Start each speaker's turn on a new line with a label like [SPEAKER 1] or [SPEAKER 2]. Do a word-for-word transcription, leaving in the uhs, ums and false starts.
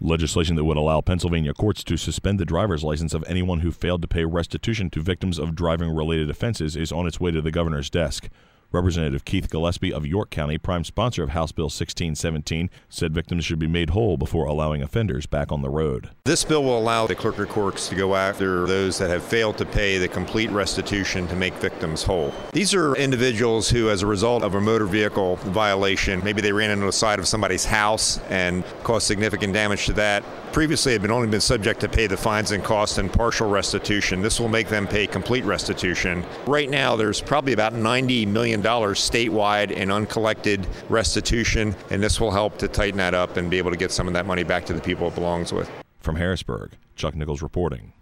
[SPEAKER 1] Legislation that would allow Pennsylvania courts to suspend the driver's license of anyone who failed to pay restitution to victims of driving-related offenses is on its way to the governor's desk. Representative Keith Gillespie of York County, prime sponsor of House Bill sixteen seventeen, said victims should be made whole before allowing offenders back on the road.
[SPEAKER 2] This bill will allow the clerk of courts to go after those that have failed to pay the complete restitution to make victims whole. These are individuals who, as a result of a motor vehicle violation, maybe they ran into the side of somebody's house and caused significant damage to that. Previously had been only been subject to pay the fines and costs and partial restitution. This will make them pay complete restitution. Right now, there's probably about ninety million dollars statewide in uncollected restitution, and this will help to tighten that up and be able to get some of that money back to the people it belongs with.
[SPEAKER 1] From Harrisburg, Chuck Nichols reporting.